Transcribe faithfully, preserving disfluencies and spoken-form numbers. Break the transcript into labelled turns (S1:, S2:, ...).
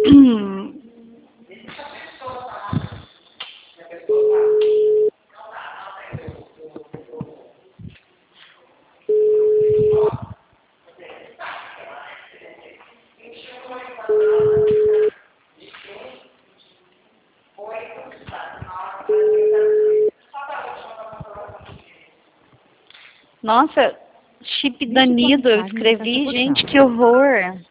S1: Nossa, chip danido, eu escrevi, gente, que horror.